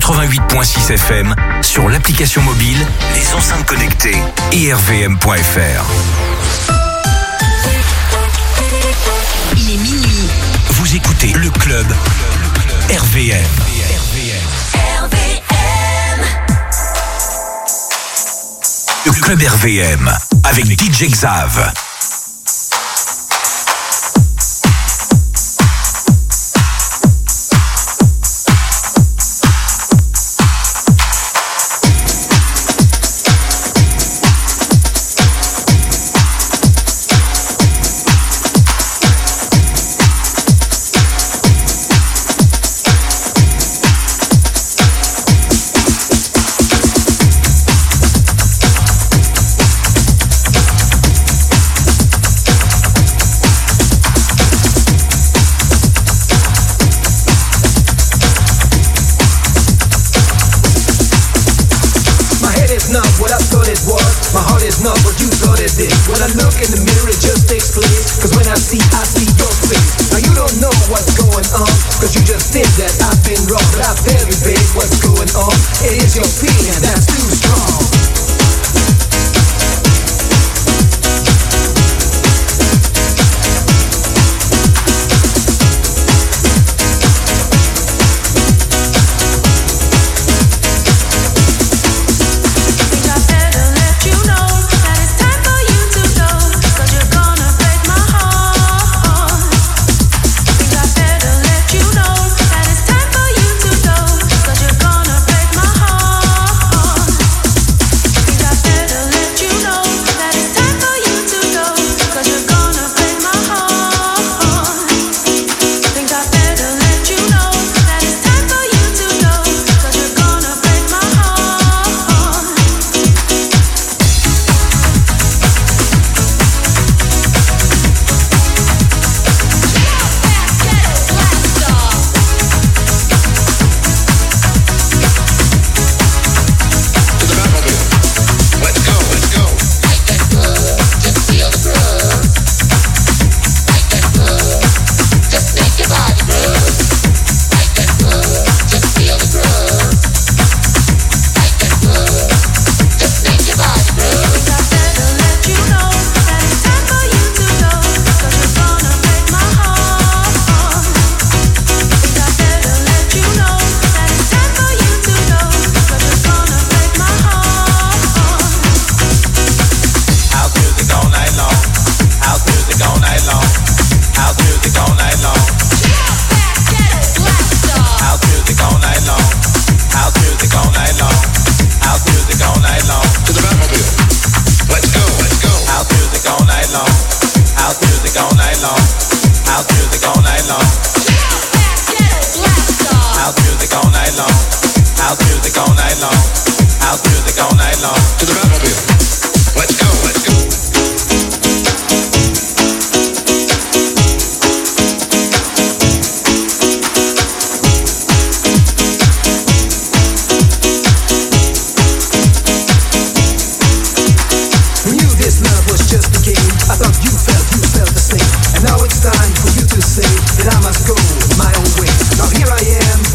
88.6 FM, sur l'application mobile, les enceintes connectées et rvm.fr. Il est minuit. Vous écoutez le club RVM. Le club RVM avec DJ Xav.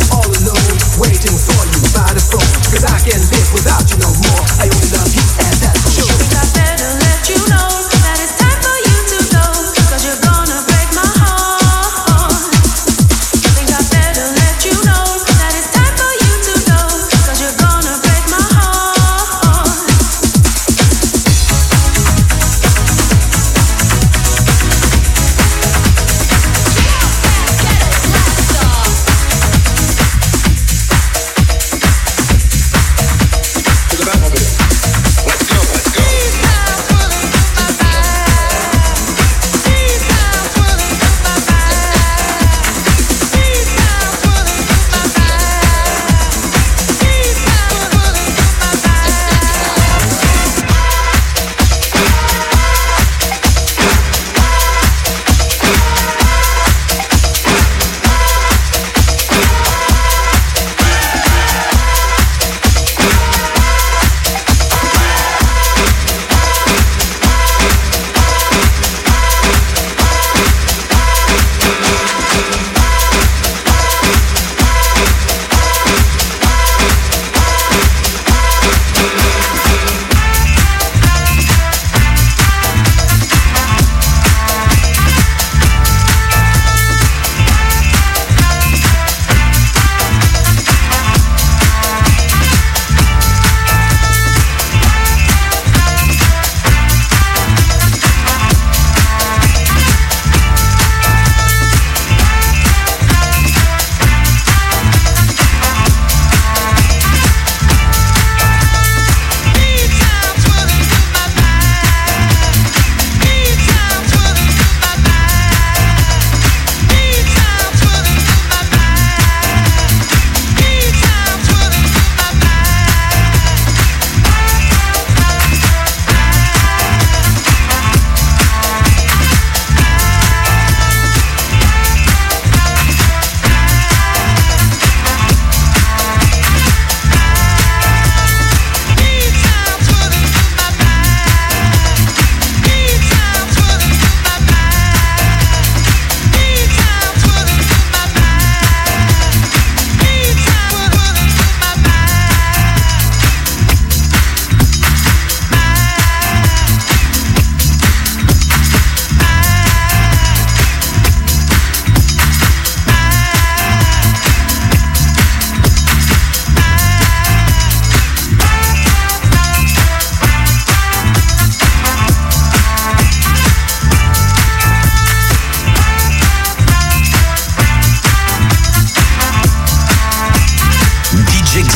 Waiting for you by the phone, 'cause I can't live without you no more. I only love you and that's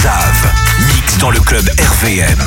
Zav, mix dans le club RVM.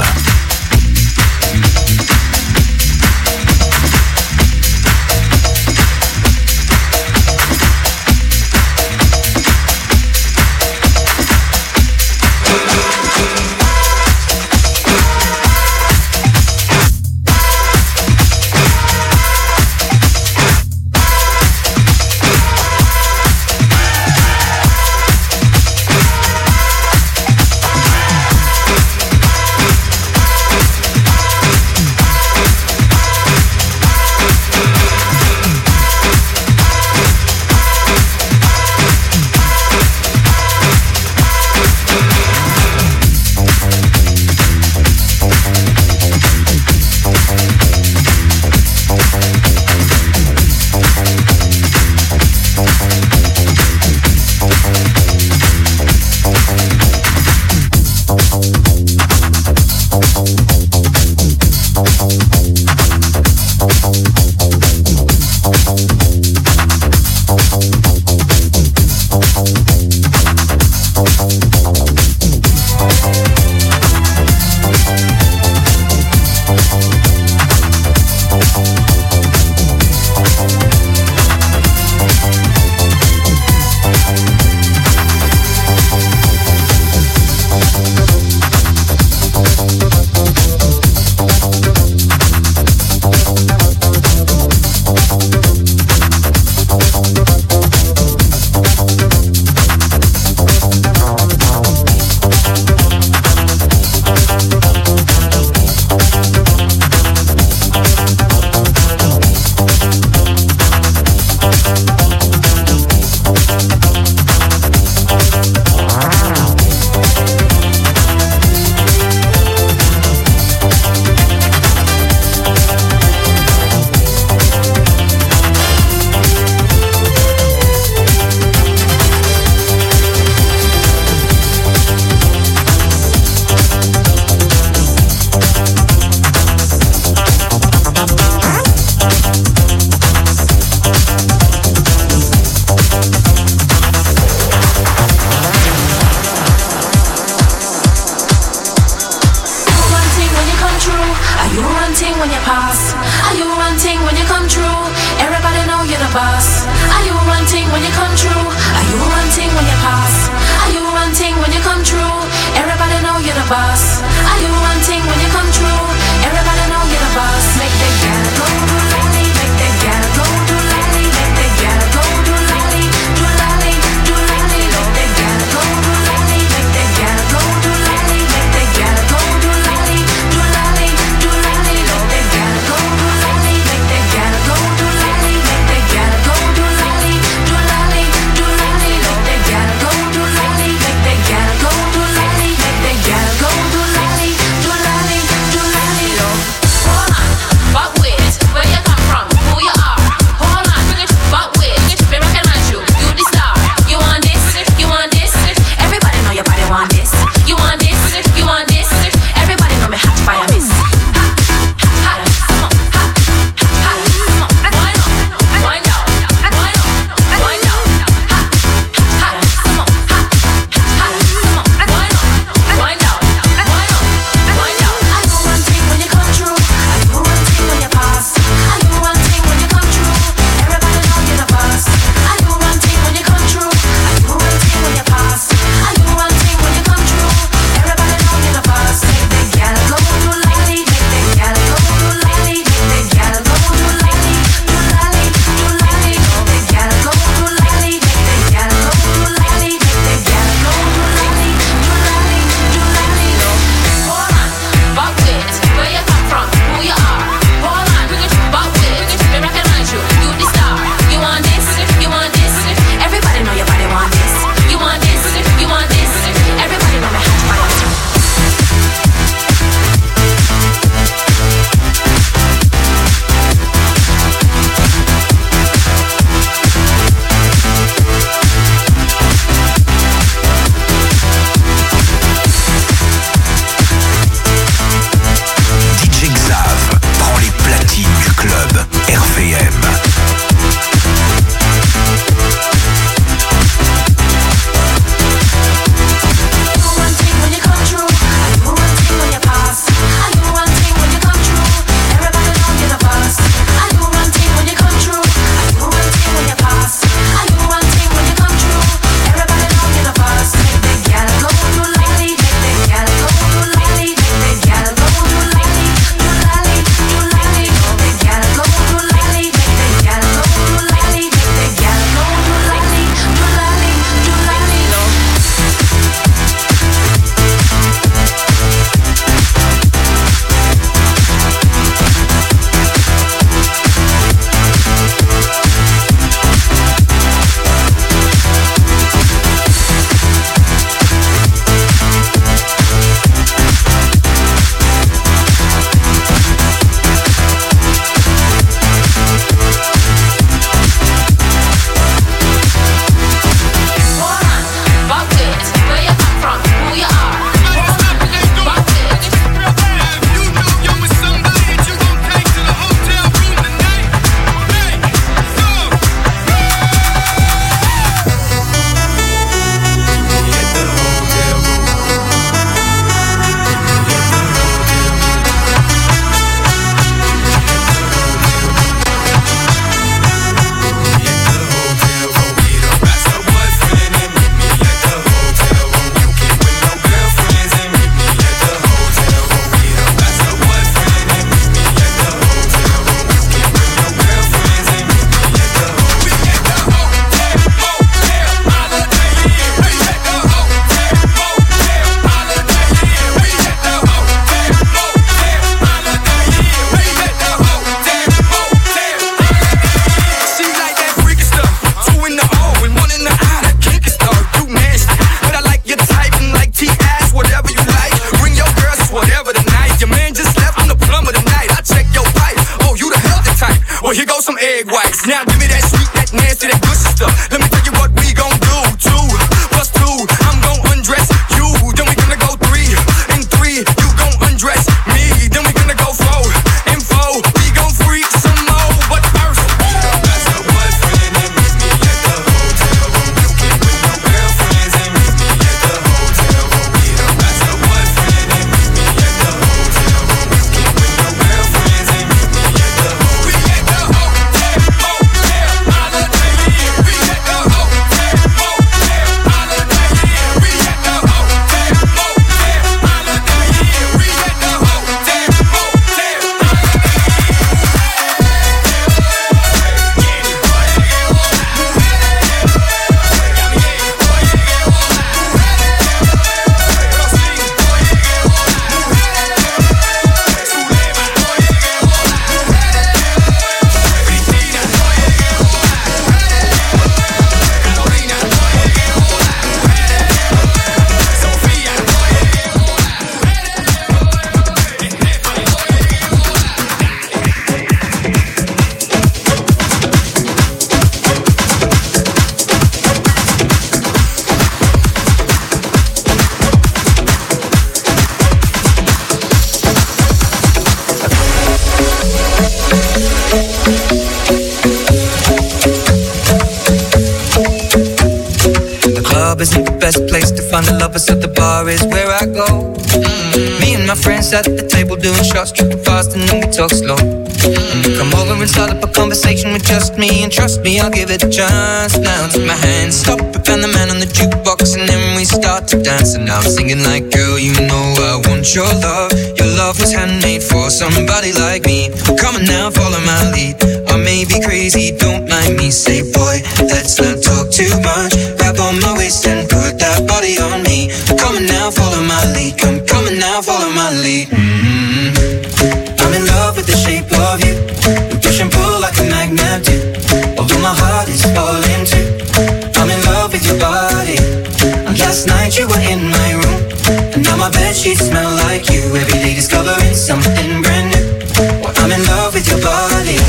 best place to find the lovers, so the bar is where I go. Me and my friends at the table doing shots, tripping fast and then we talk slow. Come over and start up a conversation with just me, and trust me, I'll give it a chance. Now take my hand, stop it, and the man on the jukebox, and then we start to dance. And now I'm singing like, girl, you know I want your love. Your love was handmade for somebody like me. Come on now, follow my lead. I may be crazy, don't mind me. Say, boy, let's not talk too much. Grab on my waist and put that body on me. Come on now, follow my lead. Come on now, follow my lead. I'm in love with the shape of you. We push and pull like a magnet do. Although my heart is falling too. I'm in love with your body. And last night you were in my room, and now my bedsheets smell like you. Every day discovering something brand new. I'm in love with your body.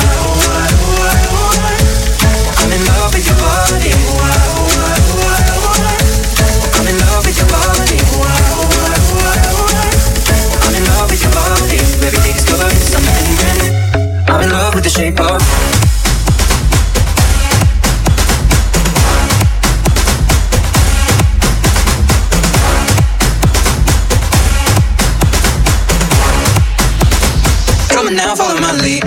I'm in love with your body. I'm in love with your body. I'm in love with your body. Every day discovering something brand new. I'm in love with the shape of. Come on now, follow my lead.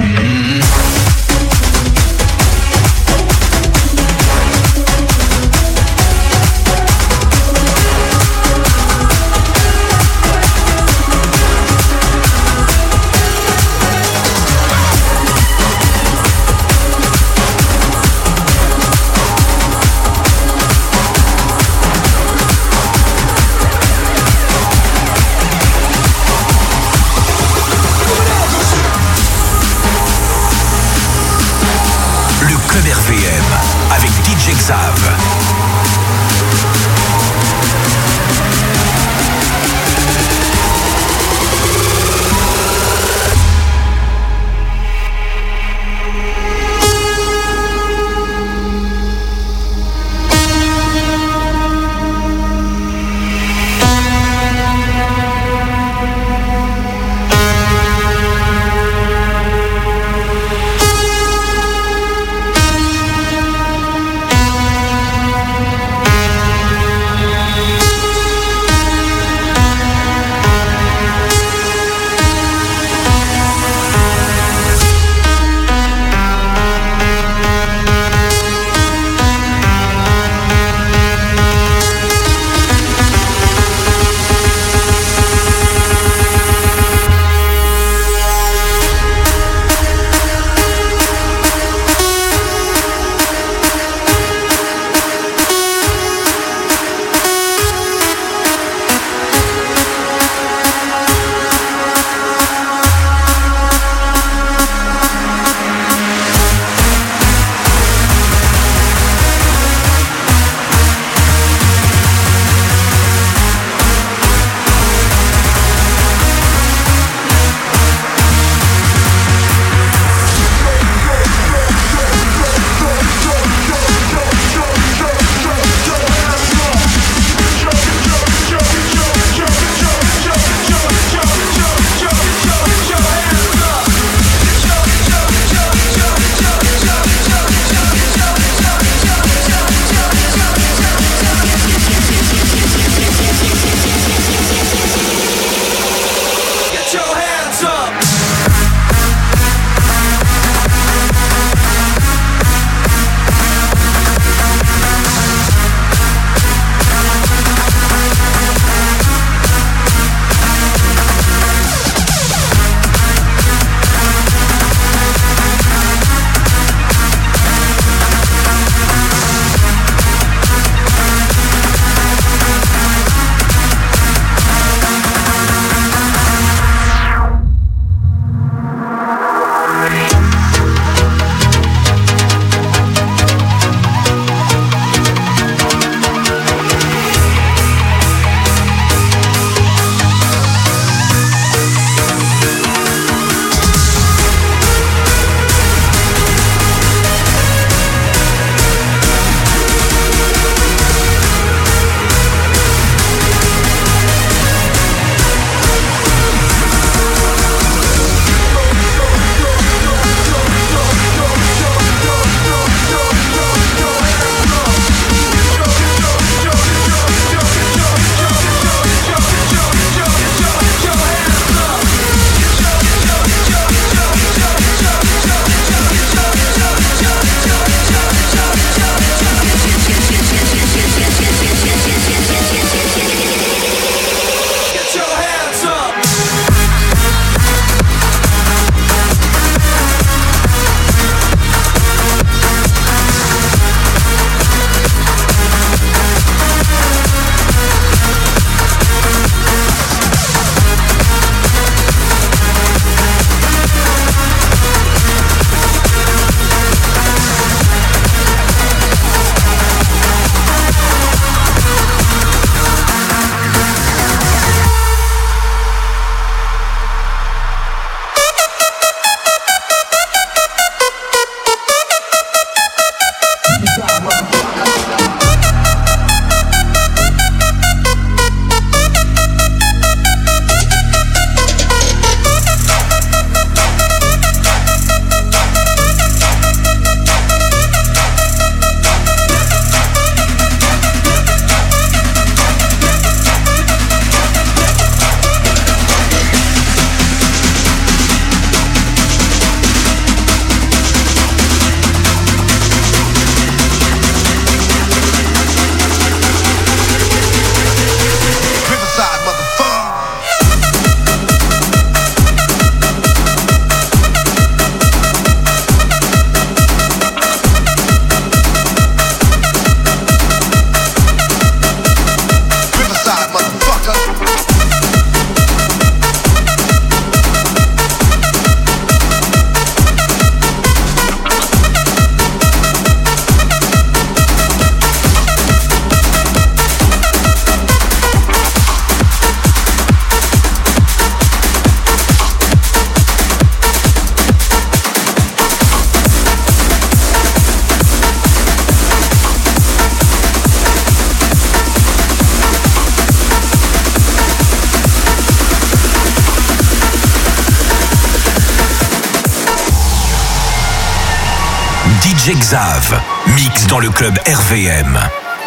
DJ Xav, mix dans le club RVM.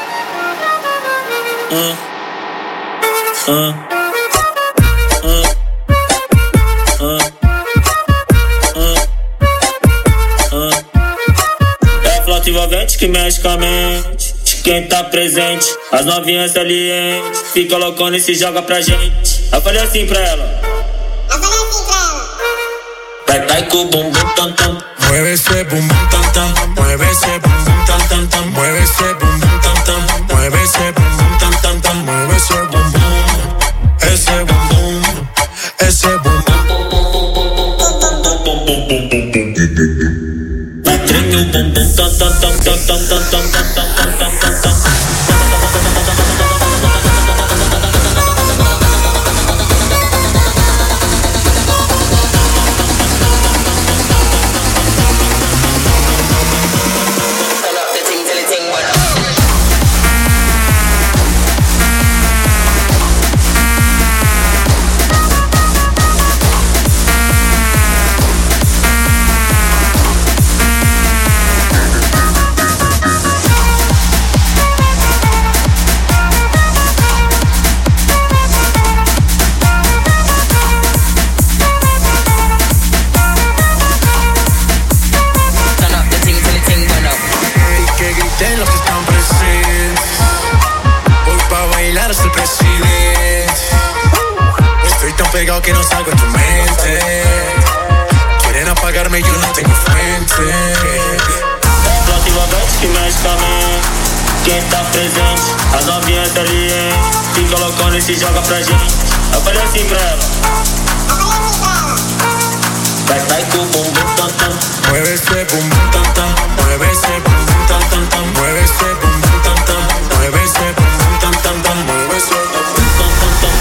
É a flauta envolvente que mexe com a mente de quem tá presente. As novinhas salientes fica loucona e se joga pra gente. Eu falei assim pra ela. Vai com o bumbum tam tam. Mueve ese bum bum tam tam. Mueve ese bum bum tam tam tam. Mueve ese bum bum tam tam. Mueve ese bum bum tam tam tam. Mueve ese bum bum. Ese bum bum. Ese bum bum. Vai tremer o bumbum tam tam tam tam tam tam tam tam tam tam tam tam. Que no salgo en tu mente. Quieren apagarme y yo no tengo frente. Flauta envolvente que mexe com a mente. Quem tá presente, as novinhas salientes fica loucona e se joga pra gente. Eu falei assim pra ela. Vai com o bumbum tam tam. Mueve ese bum bum tam tam. Mueve ese bum bum tam tam tam. Mueve ese bum bum tam tam. Mueve ese bum bum tam tam tam. Mueve ese bum bum tam tam tam.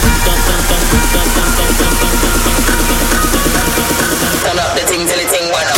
Turn up the ting till the ting went up.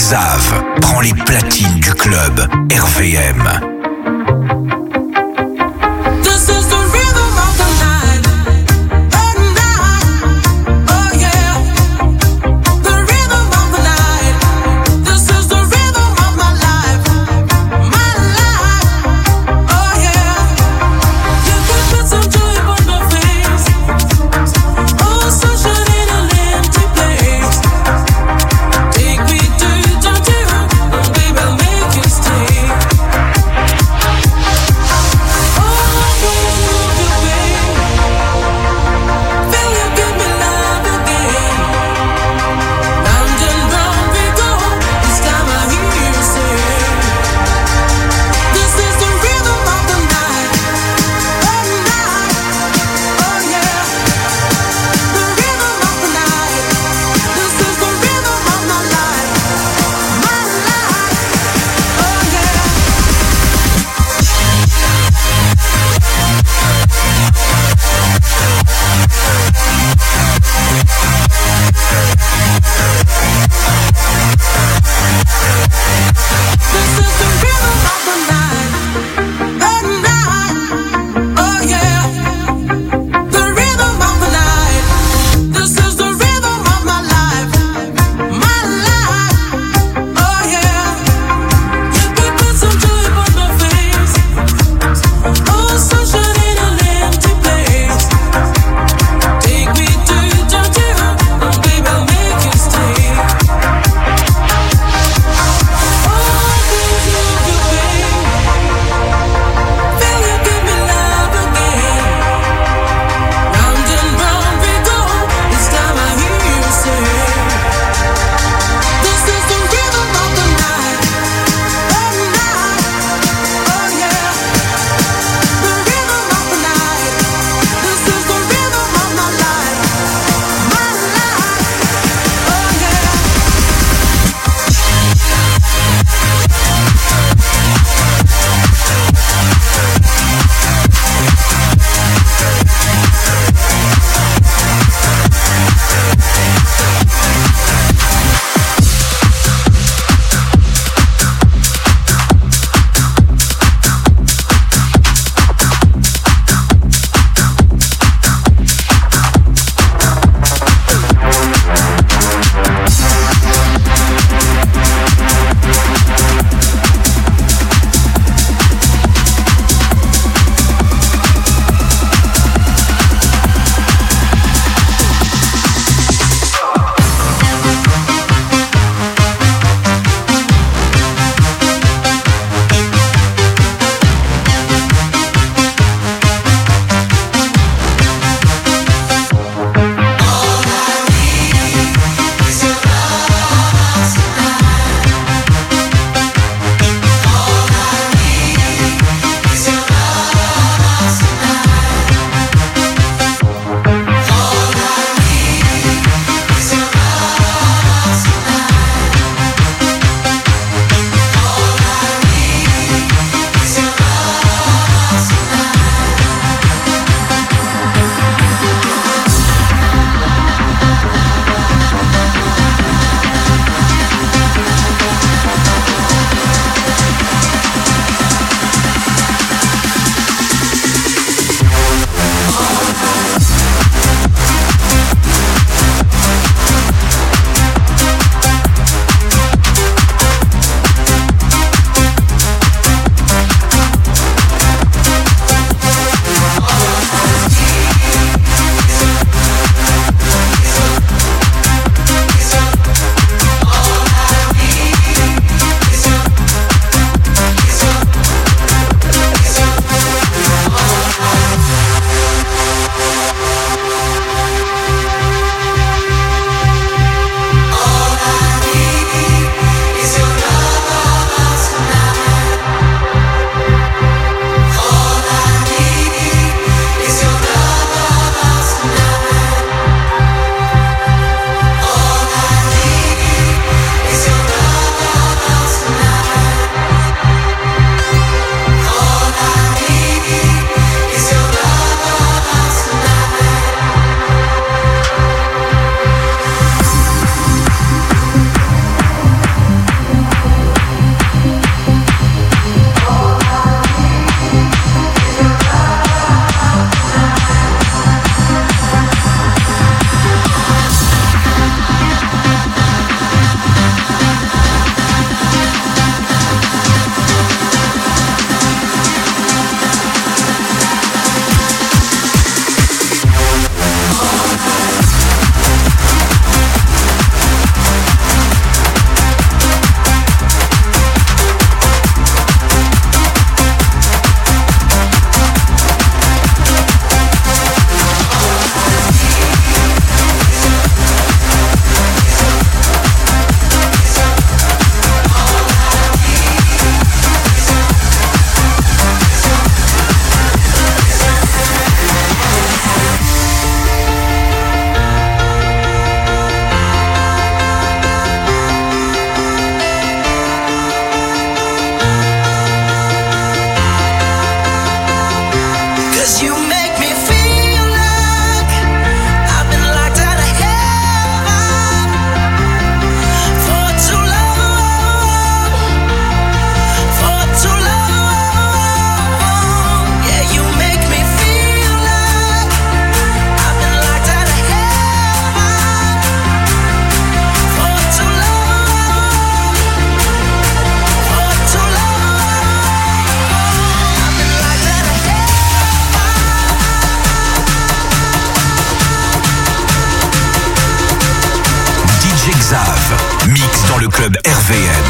Xav prend les platines du club RVM. Mix dans le club RVM.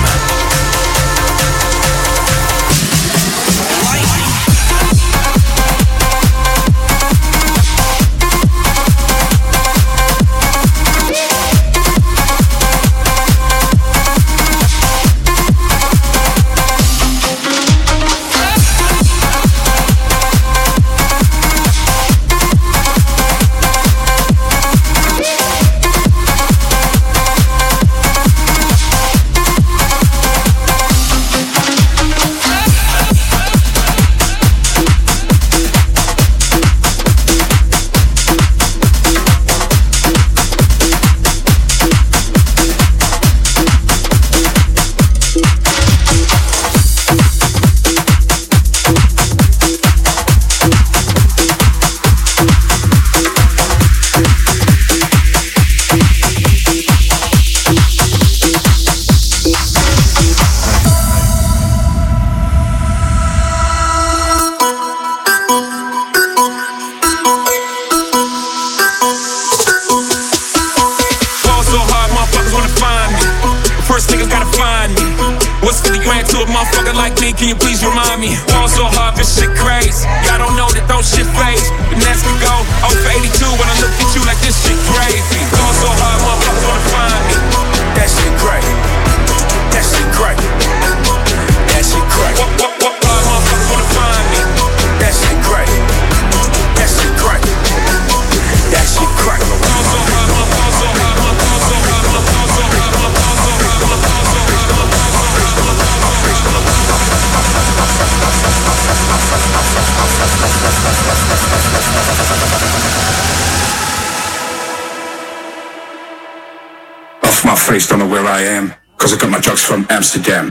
Can you please remind me? Fall so hard, this shit crazy. Y'all don't know that those shit phase. The next can go 0 for 82 when I look at you like this shit crazy. Fall so hard, motherfuckers wanna find me. That shit great. That shit great. That shit great. Motherfuckers wanna find me. That shit great. That shit great. That shit great. Fall so hard, fall so hard, fall so hard, fall so hard, fall so hard, fall so hard. Off my face, don't know where I am, 'cause I got my drugs from Amsterdam.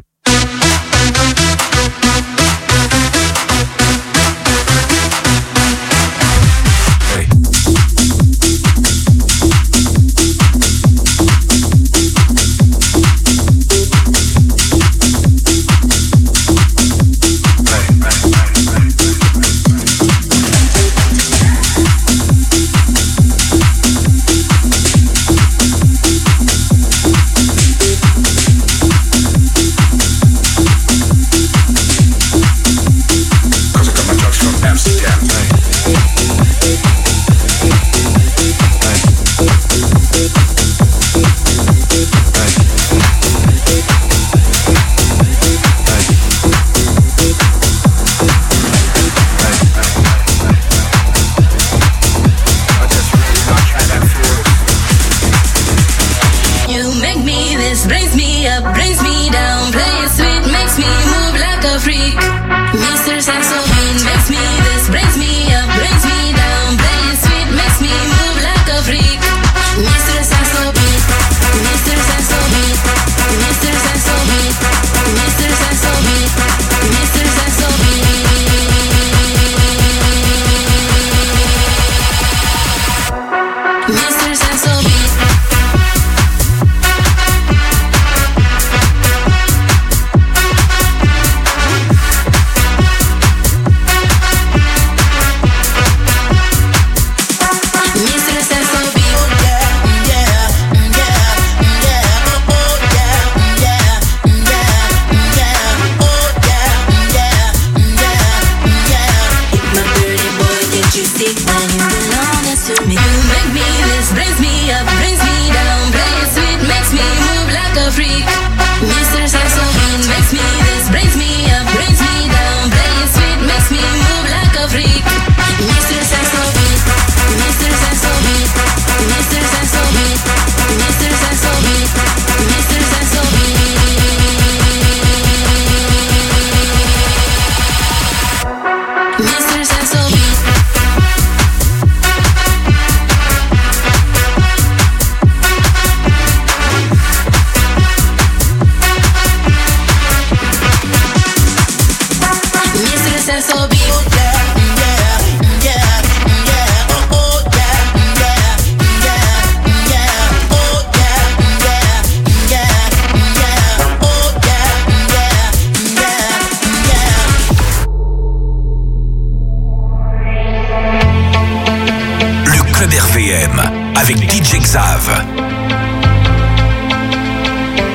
Club RVM avec DJ Xav.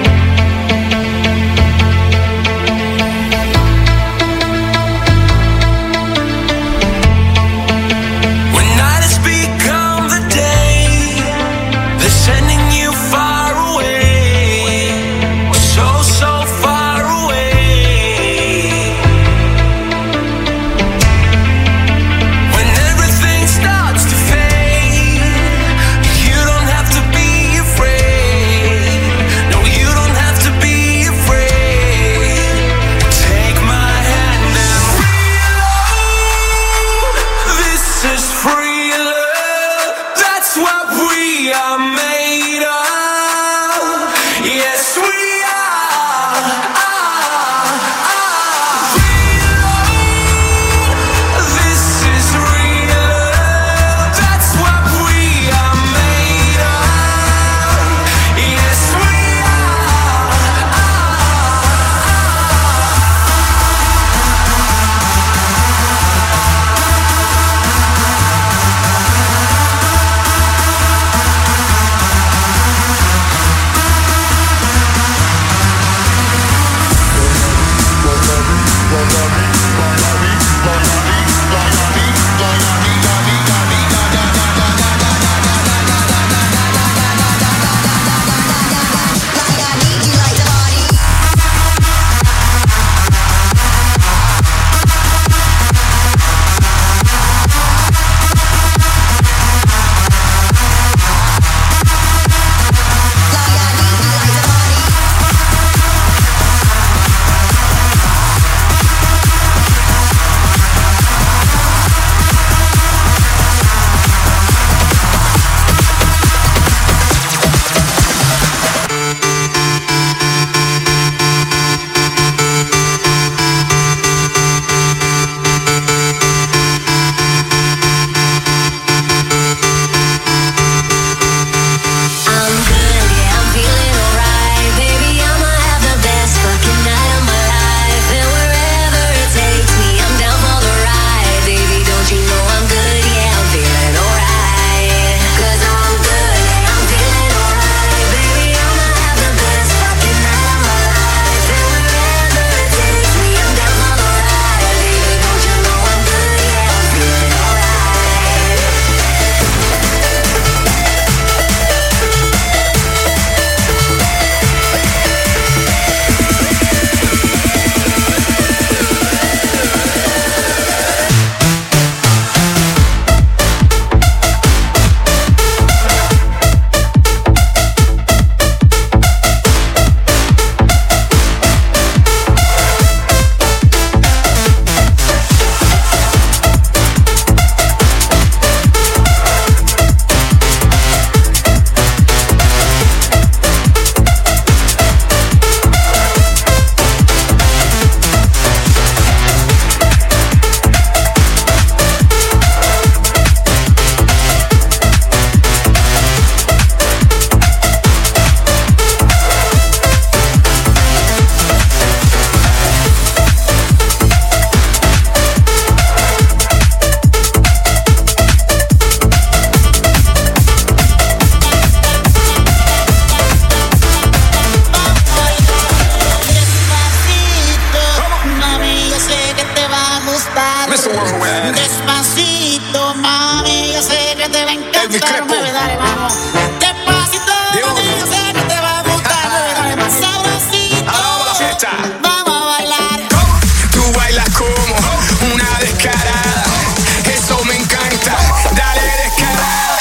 Pero mueve, dale, vamos. Despacito, yo sé que te va a gustar. Mueve, dale, más sabrosito. Vamos a bailar. Tú bailas como una descarada. Eso me encanta. Dale descarada.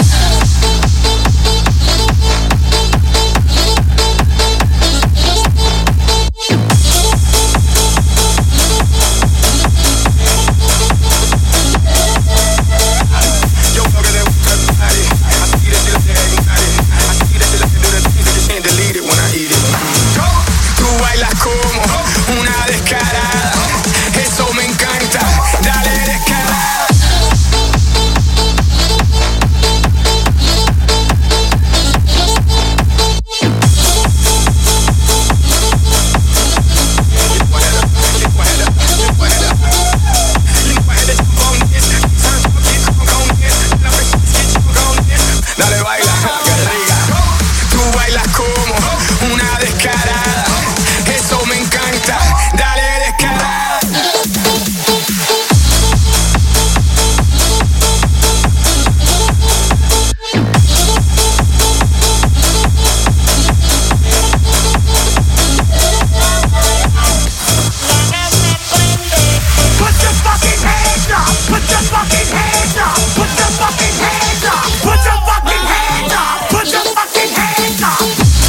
Tú bailas como una descarada. Eso me encanta. Dale descarada. Dale, baila, que rica. Tú bailas como una descarada. Eso me encanta. Dale descarada. Put your fucking hands up! Put your fucking hands up! Put your fucking hands up! Put your fucking hands up! Put your fucking hands up!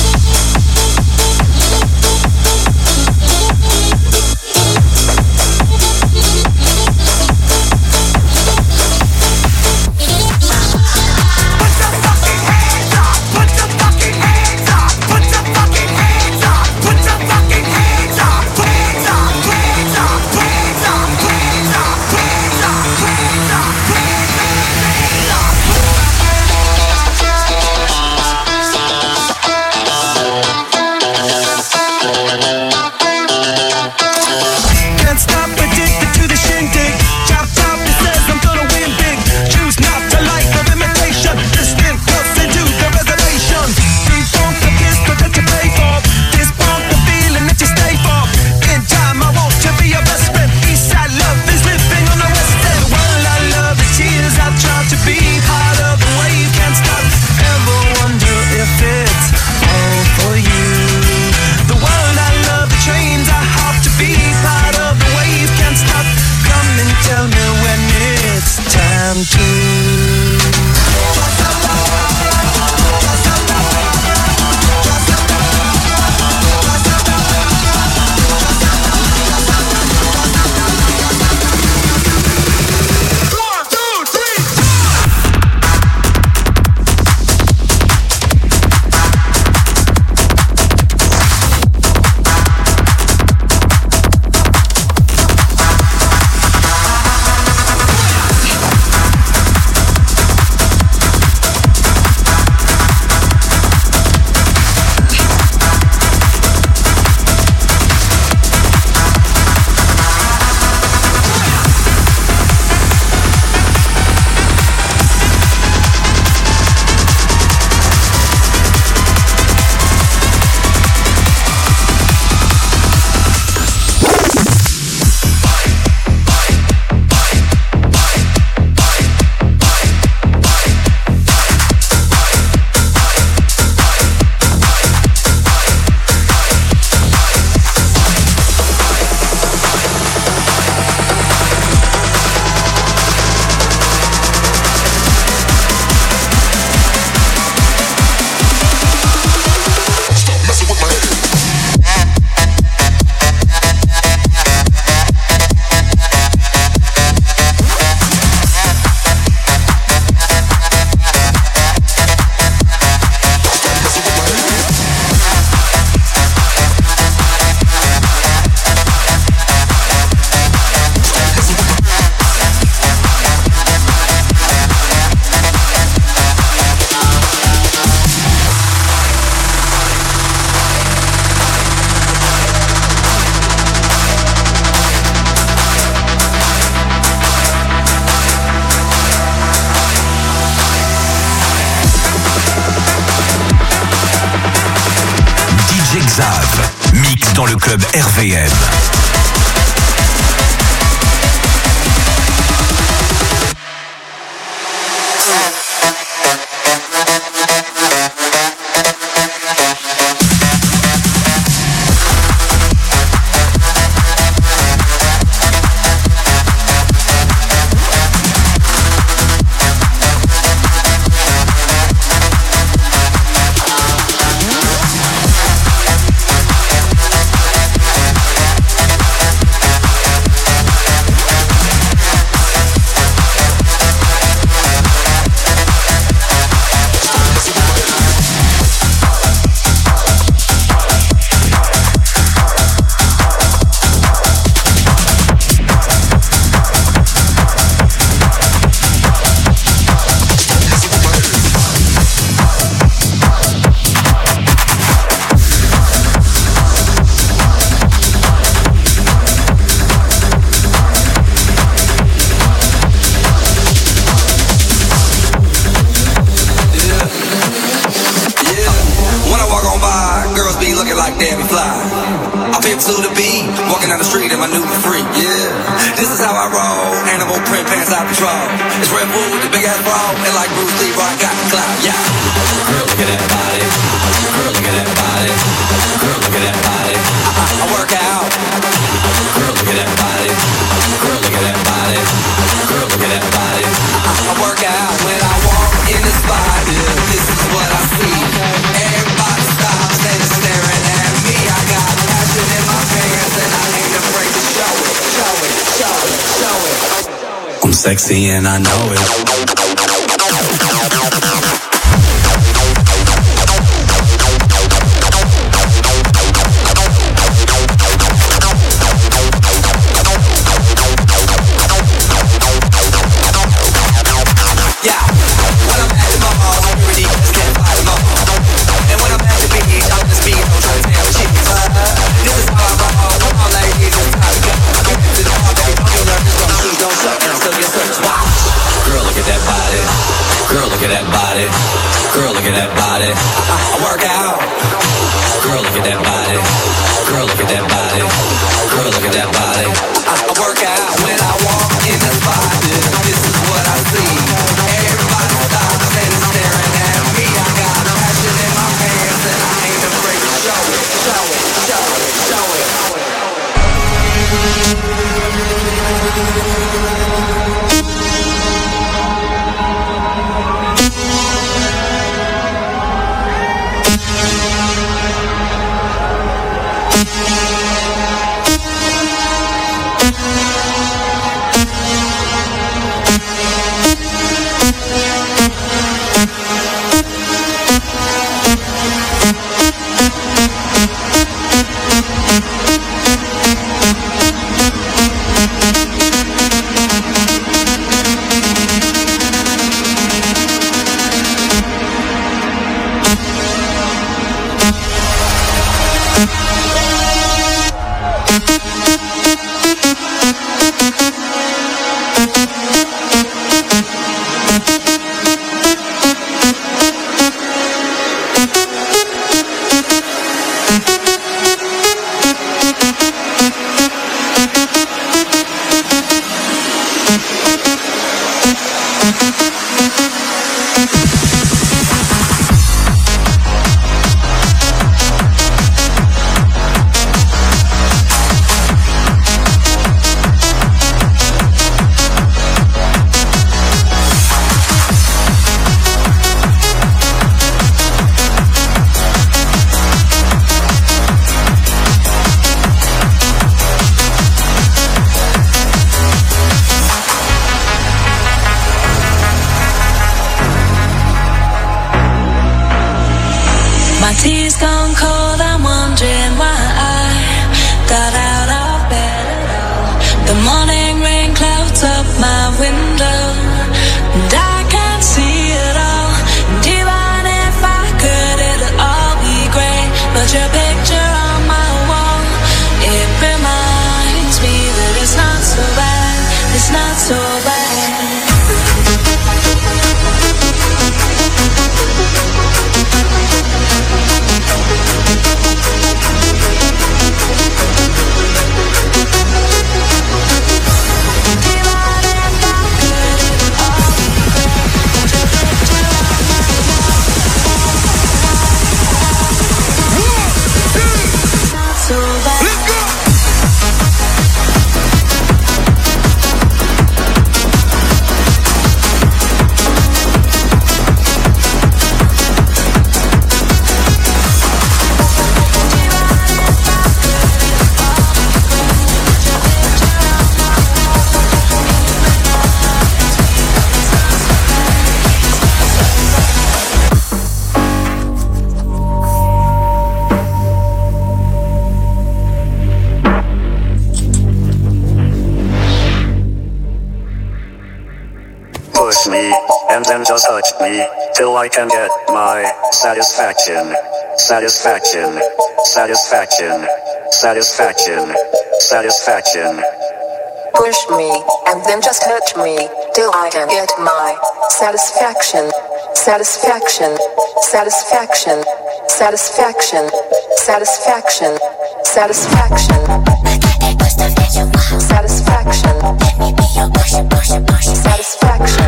Can't stop, addicted to the shindig. Chop top, it says I'm gonna win big. Choose not to like of imitation. Distant close into the reservation. Free funk, the kiss, but that you pay for. This funk, the feeling that you stay for. In time, I want to be your best friend. Eastside love is living on the west end. The world I love, the tears I try to be part of. The wave can't stop. Ever wonder if it's all for you? The world I love, the trains I hop to be part of. The wave can't stop. Come and tell me when it's time to. Xav, mix dans le club RVM. girls be looking like Debbie Fly. I pimp to the beat, walking down the street in my new freak, yeah. This is how I roll, animal print pants out control. It's Red Bull with the big ass bra, and like Bruce Lee, I got the clout, yeah. Girl, look at that body. Girl, look at that body. Girl, look at that body. I work out. Girl, look at that body. Girl, look at that body. Girl, look at that body. I work out when I walk in the spot. Yeah, this is what I see. Everybody stops and is staring at me. I got passion in my pants and I ain't afraid to show it. Show it, show it, show it. I'm sexy and I know it. Girl, look at that body. Girl, look at that body. I work out. Girl, look at that body. Girl, look at that body. Girl, look at that body. I work out when I walk in the spot. This is what I see. Everybody stops and is staring at me. I got passion in my pants and I ain't afraid to show it. Show it, show it, show it. Tea's gone cold, I'm wondering why I got out of bed at all. The morning rain clouds up my window, and I can't see it all. And even if I could, it'll all be great. But your picture on my wall, it reminds me that it's not so bad, it's not so bad. Push me, and then just touch me, till I can get my satisfaction. Satisfaction. Satisfaction. Satisfaction. Satisfaction. Push me, and then just touch me, till I can get my satisfaction. Satisfaction. Satisfaction. satisfaction, satisfaction, satisfaction, satisfaction, satisfaction,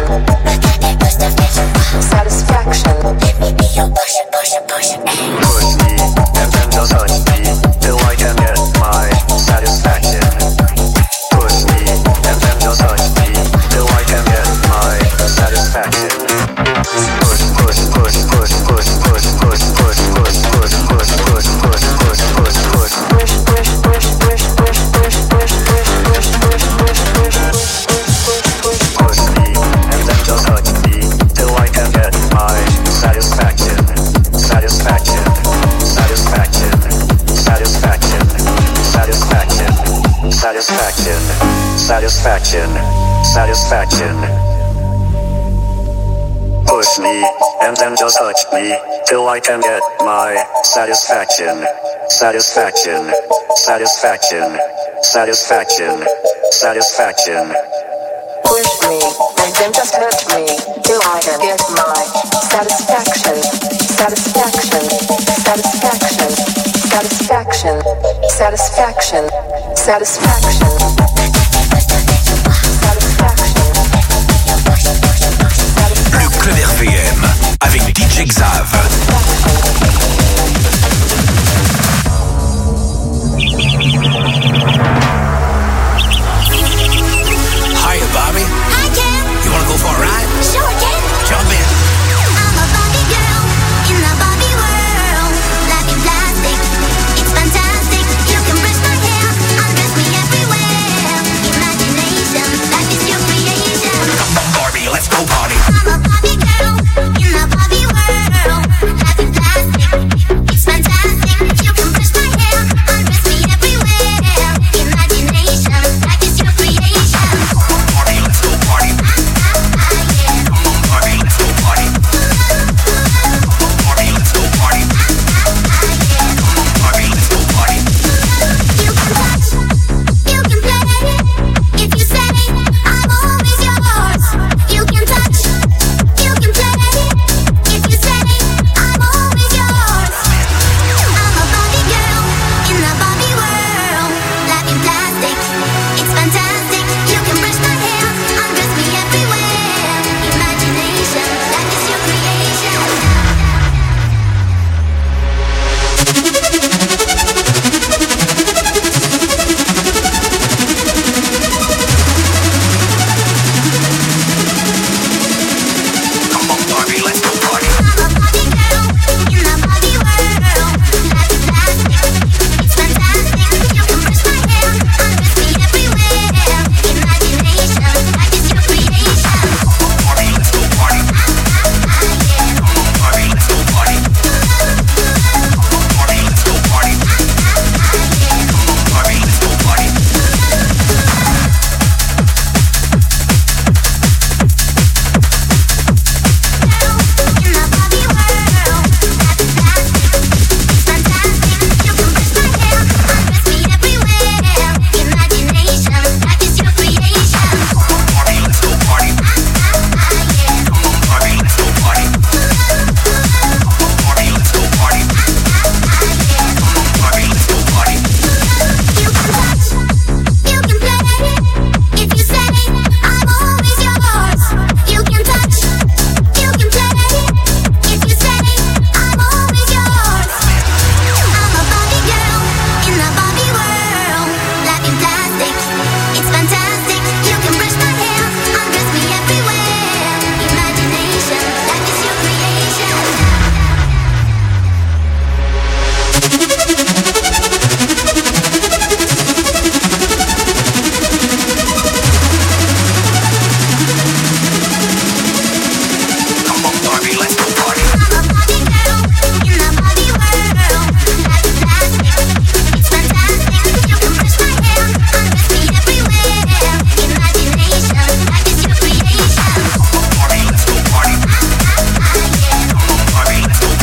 satisfaction. Push me and then just touch me till I can get my satisfaction. Push me and then just touch me till I can get my satisfaction. Push, push, push, push, push, push, push, push, push, push, push, push, push, push, push, push, push me and then just touch me till I can get my satisfaction. Satisfaction, satisfaction, satisfaction, satisfaction, satisfaction, satisfaction, satisfaction. Push me and then just touch me till I can get my satisfaction. Satisfaction, satisfaction, satisfaction, satisfaction. Push me and then just hurt me till I can get my satisfaction, satisfaction, satisfaction, satisfaction, satisfaction, satisfaction.